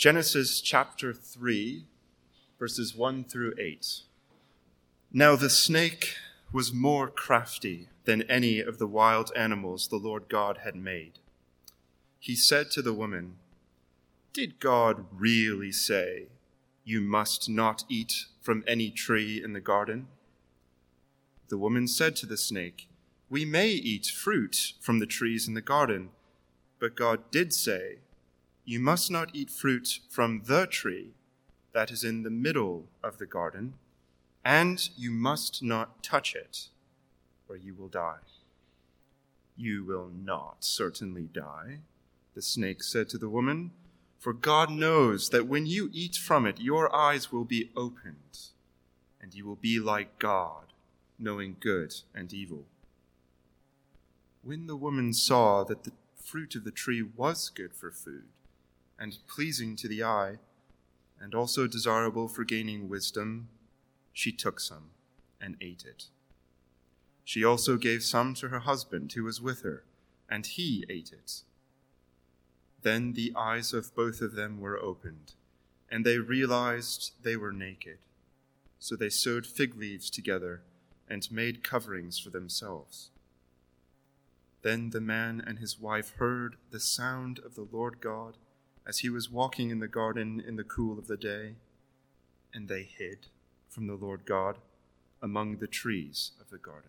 Genesis chapter 3, verses 1 through 8. Now the snake was more crafty than any of the wild animals the Lord God had made. He said to the woman, "Did God really say, 'You must not eat from any tree in the garden'?" The woman said to the snake, "We may eat fruit from the trees in the garden, but God did say, 'You must not eat fruit from the tree that is in the middle of the garden, and you must not touch it, or you will die.'" "You will not certainly die," the snake said to the woman, "for God knows that when you eat from it, your eyes will be opened, and you will be like God, knowing good and evil." When the woman saw that the fruit of the tree was good for food, and pleasing to the eye, and also desirable for gaining wisdom, she took some and ate it. She also gave some to her husband who was with her, and he ate it. Then the eyes of both of them were opened, and they realized they were naked. So they sewed fig leaves together and made coverings for themselves. Then the man and his wife heard the sound of the Lord God as he was walking in the garden in the cool of the day, and they hid from the Lord God among the trees of the garden.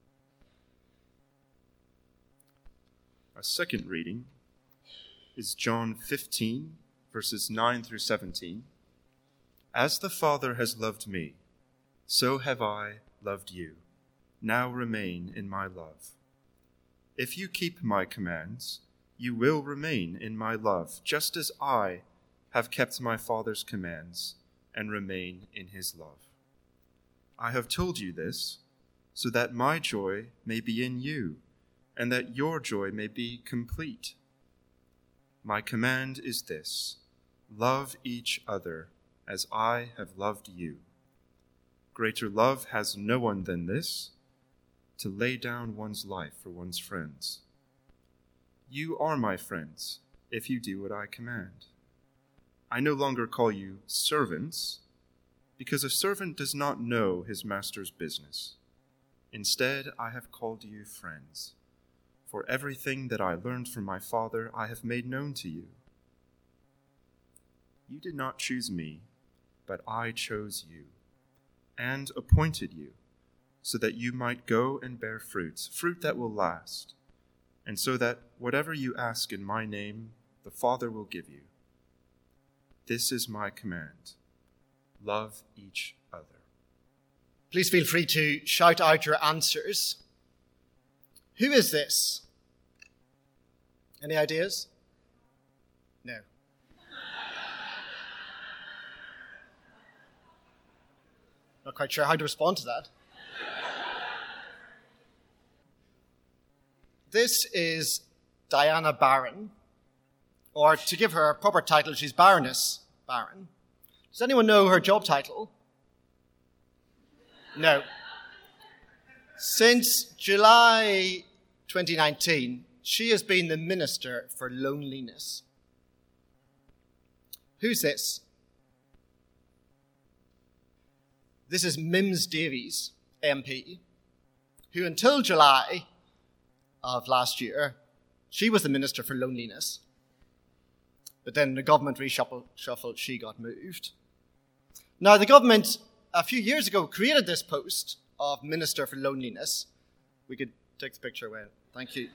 Our second reading is John 15, verses 9 through 17. "As the Father has loved me, so have I loved you. Now remain in my love. If you keep my commands, you will remain in my love, just as I have kept my Father's commands and remain in his love. I have told you this so that my joy may be in you and that your joy may be complete. My command is this: love each other as I have loved you. Greater love has no one than this, to lay down one's life for one's friends. You are my friends if you do what I command. I no longer call you servants, because a servant does not know his master's business. Instead, I have called you friends, for everything that I learned from my Father I have made known to you. You did not choose me, but I chose you and appointed you, so that you might go and bear fruit that will last, and so that whatever you ask in my name, the Father will give you. This is my command: love each other." Please feel free to shout out your answers. Who is this? Any ideas? No. Not quite sure how to respond to that. This is Diana Barron, or to give her a proper title, she's Baroness Barron. Does anyone know her job title? No. Since July 2019, she has been the Minister for Loneliness. Who's this? This is Mims Davies, MP, who until July of last year, she was the Minister for Loneliness. But then the government reshuffled, she got moved. Now, the government, a few years ago, created this post of Minister for Loneliness. We could take the picture away. Thank you.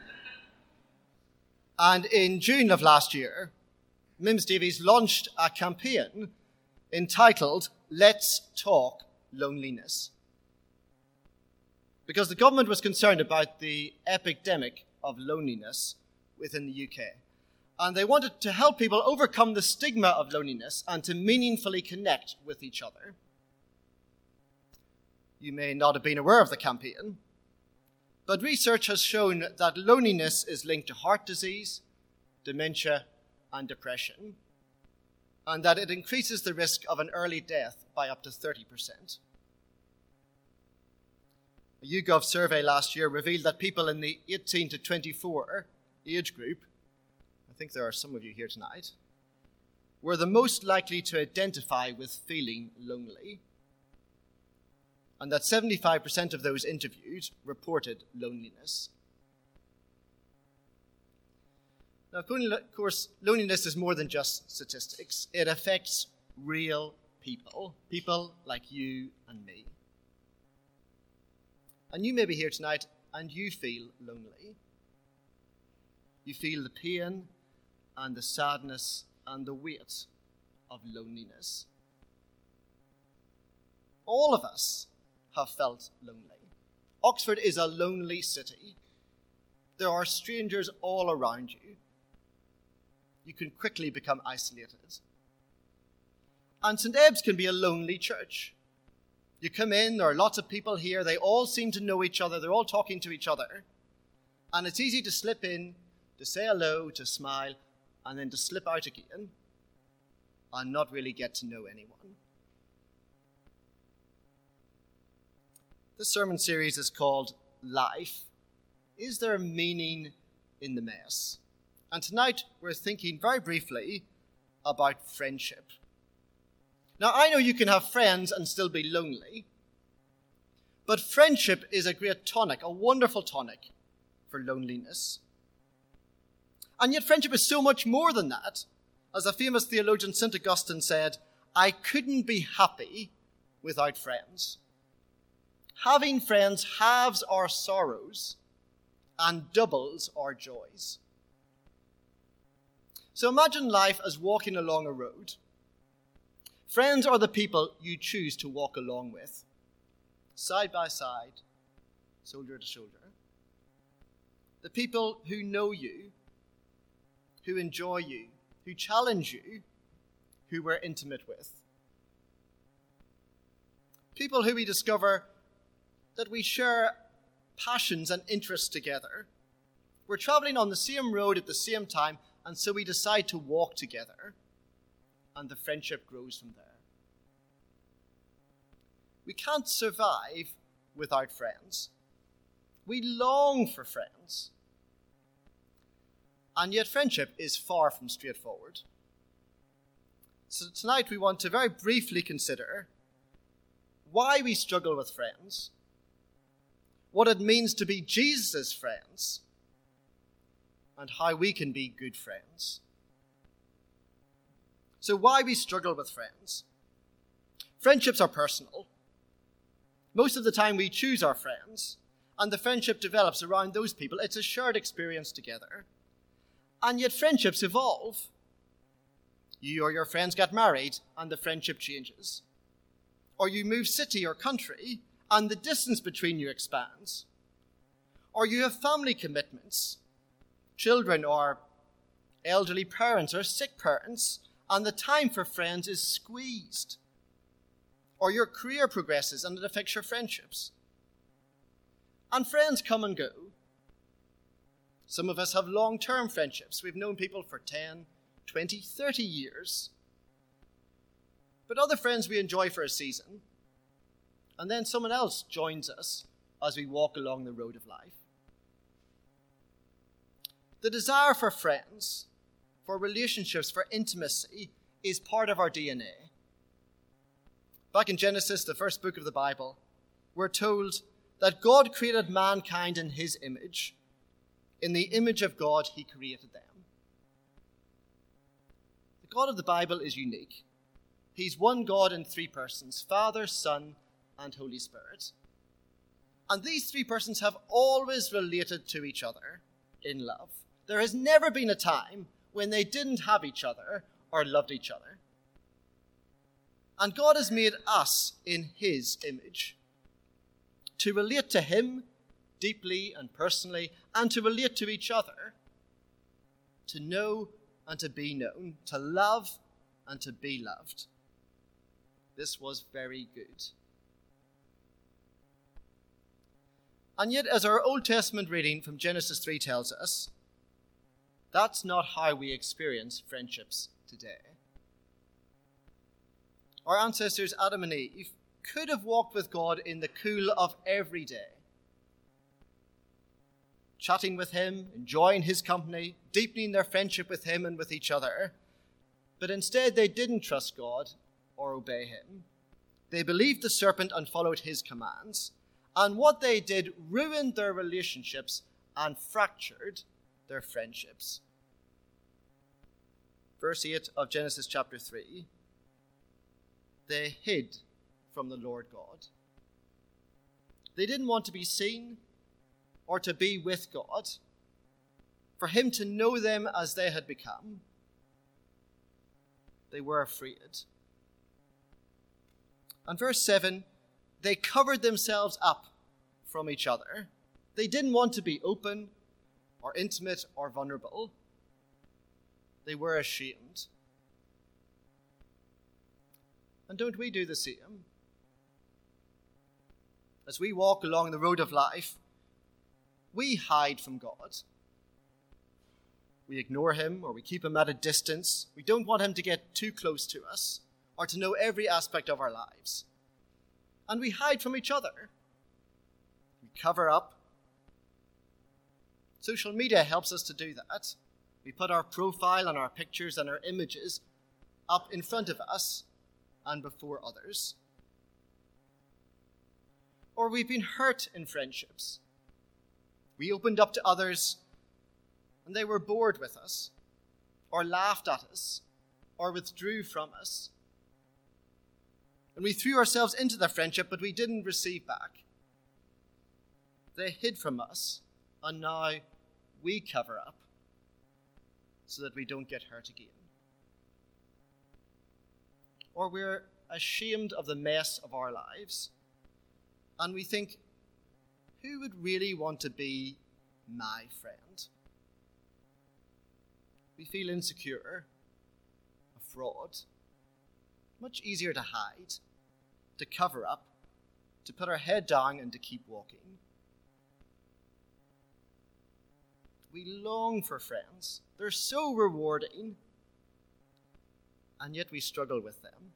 And in June of last year, Mims Davies launched a campaign entitled "Let's Talk Loneliness," because the government was concerned about the epidemic of loneliness within the UK. And they wanted to help people overcome the stigma of loneliness and to meaningfully connect with each other. You may not have been aware of the campaign, but research has shown that loneliness is linked to heart disease, dementia, and depression, and that it increases the risk of an early death by up to 30%. A YouGov survey last year revealed that people in the 18 to 24 age group, I think there are some of you here tonight, were the most likely to identify with feeling lonely, and that 75% of those interviewed reported loneliness. Now, of course, loneliness is more than just statistics. It affects real people, people like you and me. And you may be here tonight and you feel lonely. You feel the pain and the sadness and the weight of loneliness. All of us have felt lonely. Oxford is a lonely city. There are strangers all around you. You can quickly become isolated. And St. Ebbe's can be a lonely church. You come in, there are lots of people here, they all seem to know each other, they're all talking to each other. And it's easy to slip in, to say hello, to smile, and then to slip out again and not really get to know anyone. This sermon series is called Life. Is there meaning in the mess? And tonight we're thinking very briefly about friendship. Now, I know you can have friends and still be lonely, but friendship is a great tonic, a wonderful tonic for loneliness. And yet friendship is so much more than that. As the famous theologian St. Augustine said, I couldn't be happy without friends. Having friends halves our sorrows and doubles our joys. So imagine life as walking along a road. Friends are the people you choose to walk along with, side by side, shoulder to shoulder. The people who know you, who enjoy you, who challenge you, who we're intimate with. People who we discover that we share passions and interests together. We're traveling on the same road at the same time, and so we decide to walk together, and the friendship grows from there. We can't survive without friends. We long for friends. And yet friendship is far from straightforward. So tonight we want to very briefly consider why we struggle with friends, what it means to be Jesus' friends, and how we can be good friends. So why we struggle with friends? Friendships are personal. Most of the time we choose our friends, and the friendship develops around those people. It's a shared experience together. And yet friendships evolve. You or your friends get married, and the friendship changes. Or you move city or country, and the distance between you expands. Or you have family commitments, children or elderly parents or sick parents, and the time for friends is squeezed. Or your career progresses and it affects your friendships. And friends come and go. Some of us have long-term friendships. We've known people for 10, 20, 30 years. But other friends we enjoy for a season, and then someone else joins us as we walk along the road of life. The desire for friends, for relationships, for intimacy is part of our DNA. Back in Genesis, the first book of the Bible, we're told that God created mankind in his image. In the image of God, he created them. The God of the Bible is unique. He's one God in three persons, Father, Son, and Holy Spirit. And these three persons have always related to each other in love. There has never been a time when they didn't have each other or loved each other. And God has made us in his image to relate to him deeply and personally, and to relate to each other, to know and to be known, to love and to be loved. This was very good. And yet, as our Old Testament reading from Genesis 3 tells us, that's not how we experience friendships today. Our ancestors, Adam and Eve, could have walked with God in the cool of every day, chatting with him, enjoying his company, deepening their friendship with him and with each other. But instead they didn't trust God or obey him. They believed the serpent and followed his commands. And what they did ruined their relationships and fractured their friendships. Verse 8 of Genesis chapter 3. They hid from the Lord God. They didn't want to be seen or to be with God, for him to know them as they had become. They were afraid. And verse 7, they covered themselves up from each other. They didn't want to be open or intimate or vulnerable. They were ashamed. And don't we do the same? As we walk along the road of life, we hide from God. We ignore him or we keep him at a distance. We don't want him to get too close to us or to know every aspect of our lives. And we hide from each other. We cover up. Social media helps us to do that. We put our profile and our pictures and our images up in front of us and before others. Or we've been hurt in friendships. We opened up to others and they were bored with us, or laughed at us, or withdrew from us. And we threw ourselves into the friendship, but we didn't receive back. They hid from us, and now we cover up so that we don't get hurt again. Or we're ashamed of the mess of our lives, and we think, who would really want to be my friend? We feel insecure, a fraud. Much easier to hide, to cover up, to put our head down and to keep walking. We long for friends. They're so rewarding, and yet we struggle with them.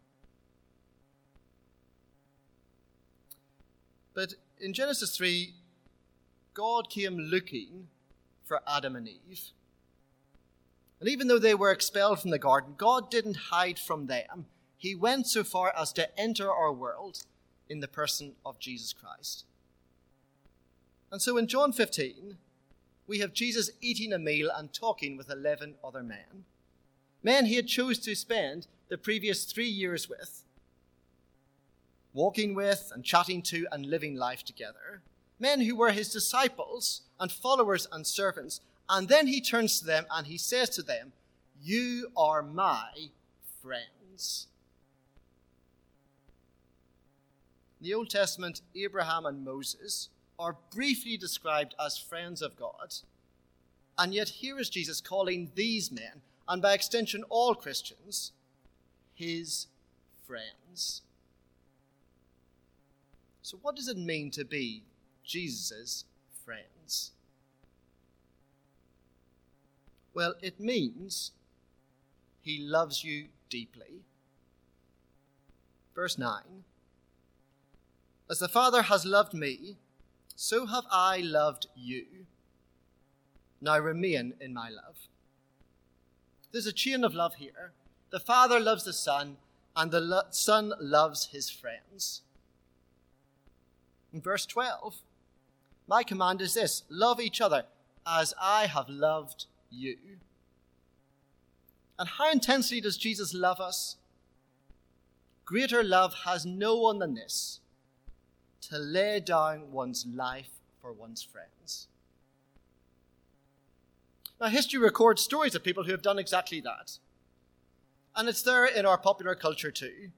But in Genesis 3, God came looking for Adam and Eve. And even though they were expelled from the garden, God didn't hide from them. He went so far as to enter our world in the person of Jesus Christ. And so in John 15, we have Jesus eating a meal and talking with 11 other men. Men he had chose to spend the previous 3 years with, walking with and chatting to and living life together. Men who were his disciples and followers and servants. And then he turns to them and he says to them, "You are my friends." In the Old Testament, Abraham and Moses are briefly described as friends of God. And yet here is Jesus calling these men, and by extension all Christians, his friends. So what does it mean to be Jesus' friends? Well, it means he loves you deeply. Verse 9. As the Father has loved me, so have I loved you. Now remain in my love. There's a chain of love here. The Father loves the Son, and the Son loves his friends. In verse 12, my command is this: love each other as I have loved you. And how intensely does Jesus love us? Greater love has no one than this, to lay down one's life for one's friends. Now, history records stories of people who have done exactly that. And it's there in our popular culture too.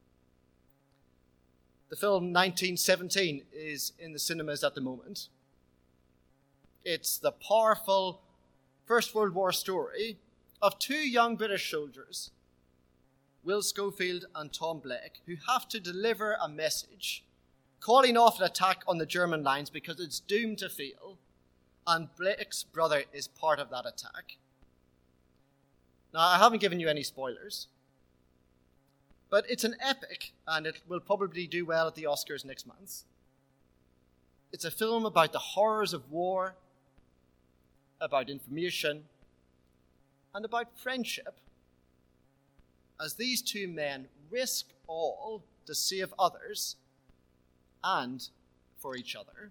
The film 1917 is in the cinemas at the moment. It's the powerful First World War story of two young British soldiers, Will Schofield and Tom Blake, who have to deliver a message calling off an attack on the German lines because it's doomed to fail, and Blake's brother is part of that attack. Now, I haven't given you any spoilers, but it's an epic, and it will probably do well at the Oscars next month. It's a film about the horrors of war, about information, and about friendship. as these two men risk all to save others and for each other.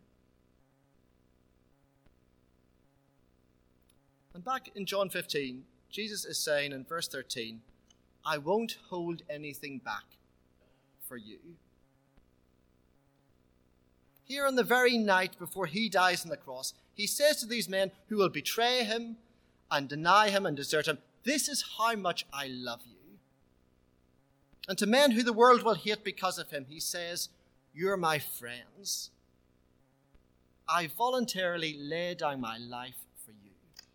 And back in John 15, Jesus is saying in verse 13, I won't hold anything back for you. Here on the very night before he dies on the cross, he says to these men who will betray him and deny him and desert him, this is how much I love you. And to men who the world will hate because of him, he says, you're my friends. I voluntarily lay down my life for you.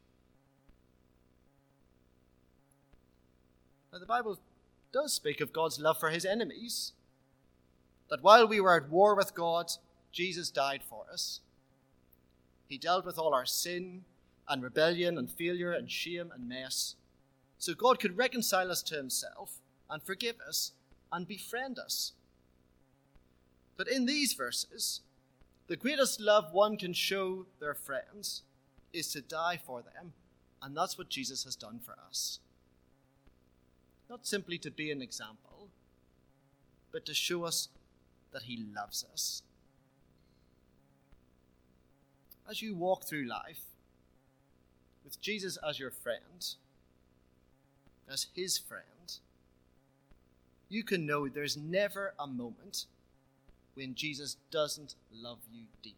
Now, the Bible does speak of God's love for his enemies, that while we were at war with God, Jesus died for us. He dealt with all our sin and rebellion and failure and shame and mess, so God could reconcile us to himself and forgive us and befriend us. But in these verses, the greatest love one can show their friends is to die for them, and that's what Jesus has done for us. Not simply to be an example, but to show us that he loves us. As you walk through life, with Jesus as your friend, as his friend, you can know there's never a moment when Jesus doesn't love you deeply.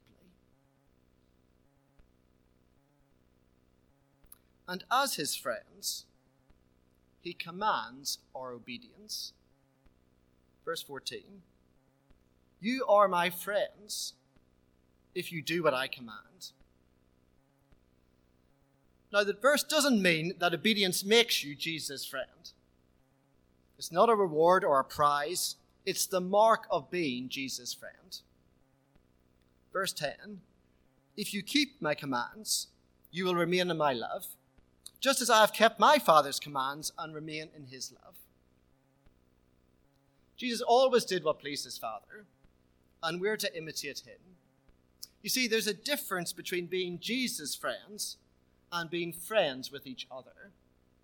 And as his friends, he commands our obedience. Verse 14, you are my friends if you do what I command. Now, the verse doesn't mean that obedience makes you Jesus' friend. It's not a reward or a prize. It's the mark of being Jesus' friend. Verse 10, if you keep my commands, you will remain in my love, just as I have kept my Father's commands and remain in his love. Jesus always did what pleased his Father, and we're to imitate him. You see, there's a difference between being Jesus' friends and being friends with each other.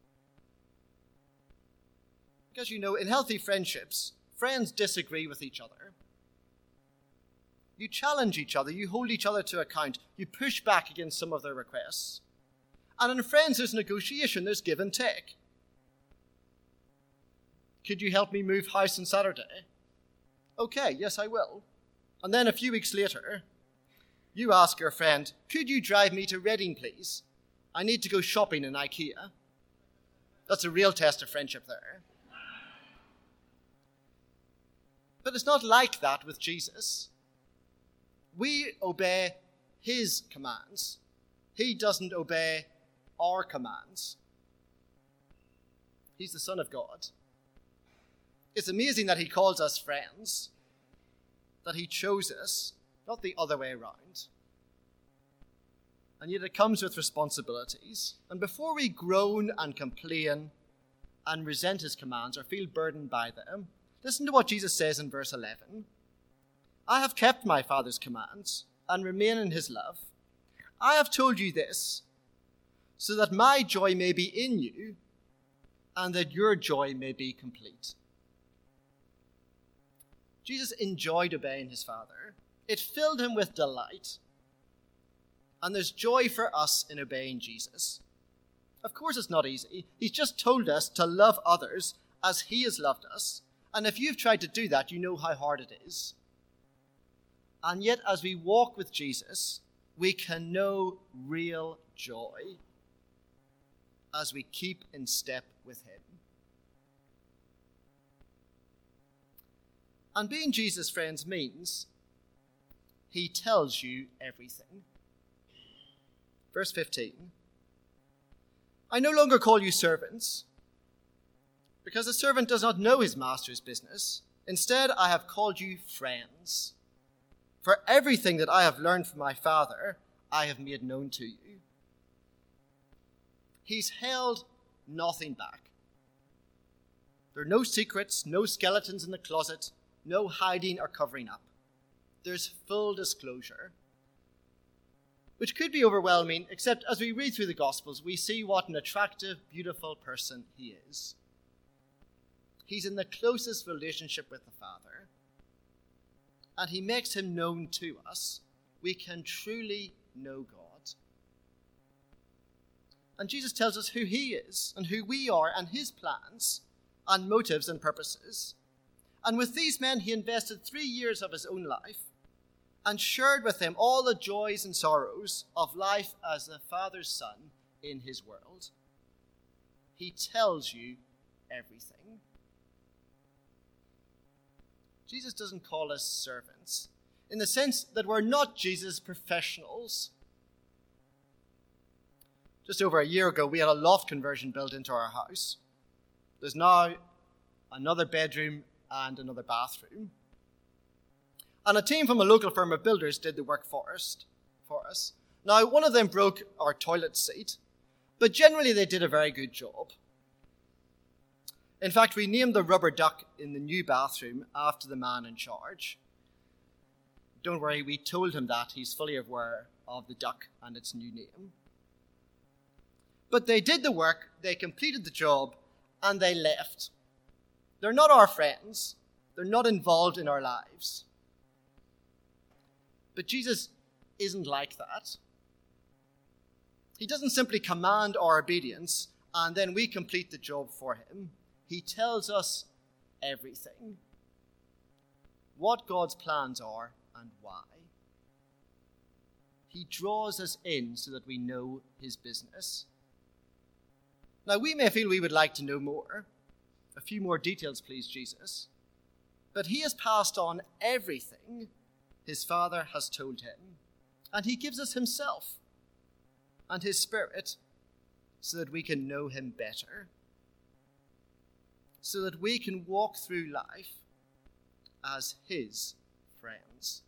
Because you know, in healthy friendships, friends disagree with each other. You challenge each other, you hold each other to account, you push back against some of their requests. And in friends, there's negotiation, there's give and take. Could you help me move house on Saturday? Okay, yes, I will. And then a few weeks later, you ask your friend, could you drive me to Reading, please? I need to go shopping in IKEA. That's a real test of friendship there. But it's not like that with Jesus. We obey his commands. He doesn't obey our commands. He's the Son of God. It's amazing that he calls us friends, that he chose us, not the other way around. And yet it comes with responsibilities. And before we groan and complain and resent his commands or feel burdened by them, listen to what Jesus says in verse 11. I have kept my Father's commands and remain in his love. I have told you this so that my joy may be in you and that your joy may be complete. Jesus enjoyed obeying his Father. It filled him with delight. And there's joy for us in obeying Jesus. Of course it's not easy. He's just told us to love others as he has loved us. And if you've tried to do that, you know how hard it is. And yet, as we walk with Jesus, we can know real joy as we keep in step with him. And being Jesus' friends means he tells you everything. Verse 15. I no longer call you servants, because a servant does not know his master's business. Instead, I have called you friends. For everything that I have learned from my Father, I have made known to you. He's held nothing back. There are no secrets, no skeletons in the closet, no hiding or covering up. There's full disclosure, which could be overwhelming, except as we read through the Gospels, we see what an attractive, beautiful person he is. He's in the closest relationship with the Father. And he makes him known to us. We can truly know God. And Jesus tells us who he is and who we are and his plans and motives and purposes. And with these men, he invested 3 years of his own life and shared with them all the joys and sorrows of life as the Father's Son in his world. He tells you everything. Jesus doesn't call us servants in the sense that we're not Jesus' professionals. Just over a year ago, we had a loft conversion built into our house. There's now another bedroom and another bathroom. And a team from a local firm of builders did the work for us. Now, one of them broke our toilet seat, but generally they did a very good job. In fact, we named the rubber duck in the new bathroom after the man in charge. Don't worry, we told him that. He's fully aware of the duck and its new name. But they did the work, they completed the job, and they left. They're not our friends. They're not involved in our lives. But Jesus isn't like that. He doesn't simply command our obedience and then we complete the job for him. He tells us everything. What God's plans are and why. He draws us in so that we know his business. Now, we may feel we would like to know more. A few more details, please, Jesus. But he has passed on everything his Father has told him. And he gives us himself and his Spirit so that we can know him better. So that we can walk through life as his friends.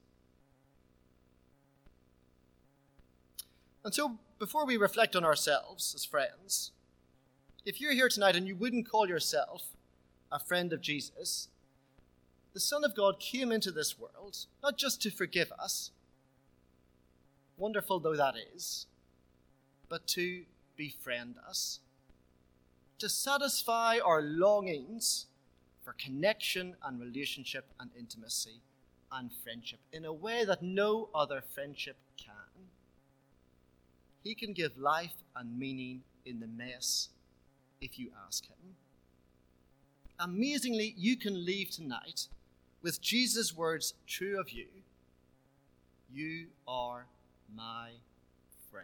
And so, before we reflect on ourselves as friends, if you're here tonight and you wouldn't call yourself a friend of Jesus, the Son of God came into this world not just to forgive us, wonderful though that is, but to befriend us, to satisfy our longings for connection and relationship and intimacy and friendship in a way that no other friendship can. He can give life and meaning in the mess if you ask him. Amazingly, you can leave tonight with Jesus' words true of you. You are my friend.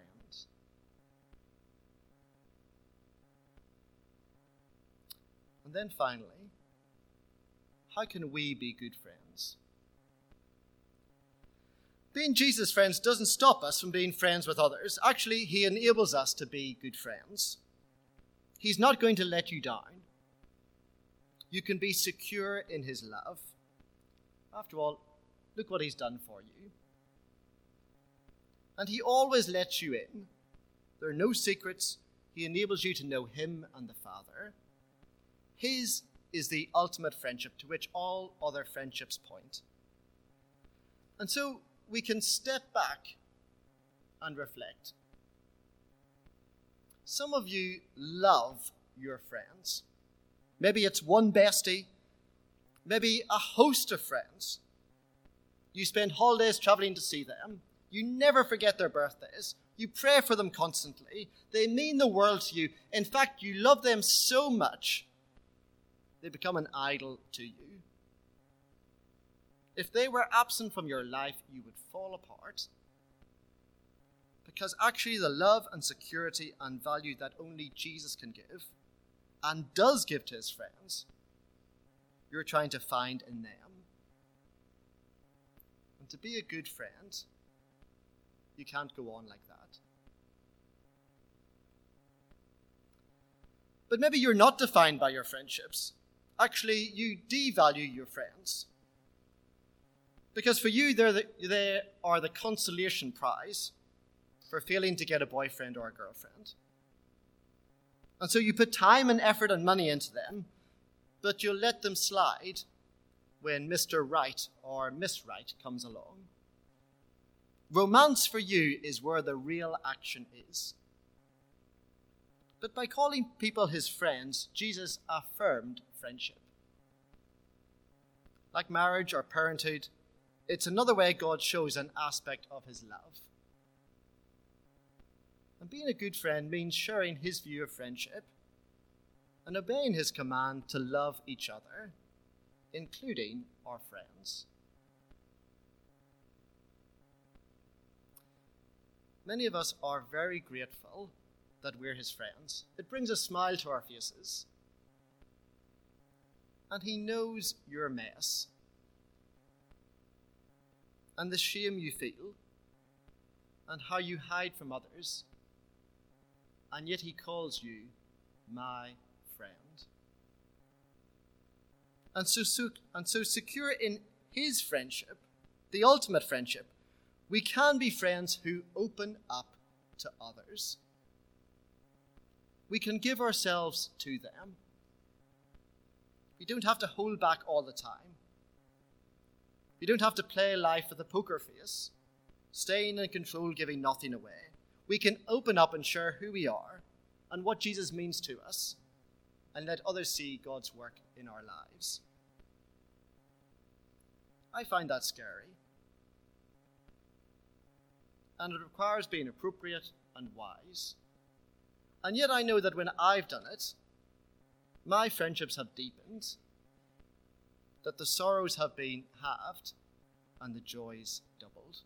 And then finally, how can we be good friends? Being Jesus' friends doesn't stop us from being friends with others. Actually, he enables us to be good friends. He's not going to let you down. You can be secure in his love. After all, look what he's done for you. And he always lets you in. There are no secrets. He enables you to know him and the Father. His is the ultimate friendship to which all other friendships point. And so we can step back and reflect. Some of you love your friends. Maybe it's one bestie, maybe a host of friends. You spend holidays traveling to see them. You never forget their birthdays. You pray for them constantly. They mean the world to you. In fact, you love them so much, they become an idol to you. If they were absent from your life, you would fall apart. Because actually the love and security and value that only Jesus can give, and does give to his friends, you're trying to find in them. And to be a good friend, you can't go on like that. But maybe you're not defined by your friendships. Actually, you devalue your friends. Because for you, they are the consolation prize for failing to get a boyfriend or a girlfriend. And so you put time and effort and money into them, but you'll let them slide when Mr. Right or Miss Right comes along. Romance for you is where the real action is. But by calling people his friends, Jesus affirmed friendship. Like marriage or parenthood, it's another way God shows an aspect of his love. And being a good friend means sharing his view of friendship and obeying his command to love each other, including our friends. Many of us are very grateful that we're his friends. It brings a smile to our faces. And he knows your mess and the shame you feel and how you hide from others. And yet he calls you my friend. And so secure in his friendship, the ultimate friendship, we can be friends who open up to others. We can give ourselves to them. We don't have to hold back all the time. We don't have to play life with a poker face, staying in control, giving nothing away. We can open up and share who we are and what Jesus means to us, and let others see God's work in our lives. I find that scary. And it requires being appropriate and wise. And yet I know that when I've done it, my friendships have deepened, that the sorrows have been halved, and the joys doubled.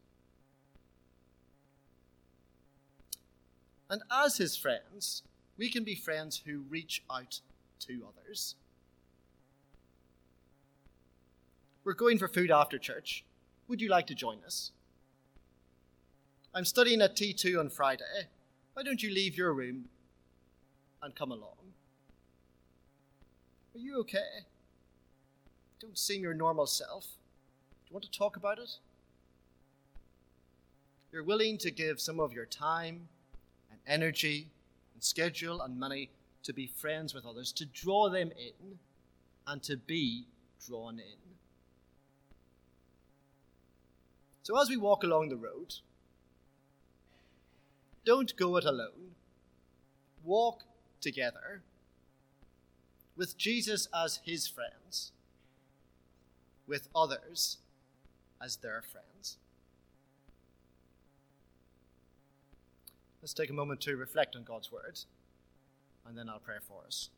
And as his friends, we can be friends who reach out to others. We're going for food after church. Would you like to join us? I'm studying at T2 on Friday. Why don't you leave your room and come along? Are you okay? Don't seem your normal self. Do you want to talk about it? You're willing to give some of your time and energy and schedule and money to be friends with others, to draw them in and to be drawn in. So as we walk along the road, don't go it alone. Walk together with Jesus as his friends, with others as their friends. Let's take a moment to reflect on God's word, and then I'll pray for us.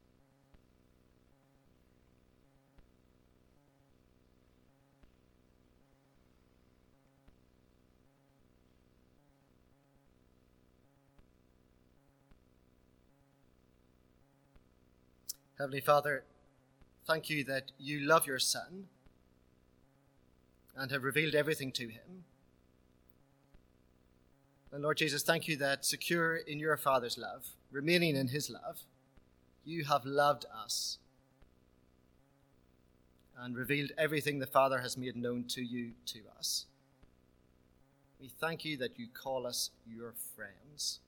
Heavenly Father, thank you that you love your Son and have revealed everything to him. And Lord Jesus, thank you that secure in your Father's love, remaining in his love, you have loved us and revealed everything the Father has made known to you to us. We thank you that you call us your friends.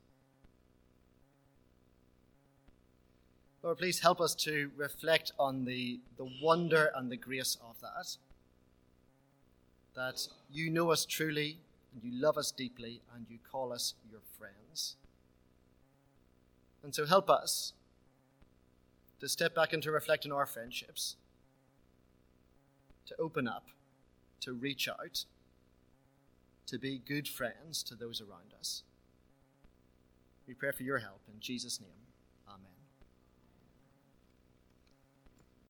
Lord, please help us to reflect on the wonder and the grace of that you know us truly, and you love us deeply, and you call us your friends. And so help us to step back and to reflect on our friendships, to open up, to reach out, to be good friends to those around us. We pray for your help in Jesus' name.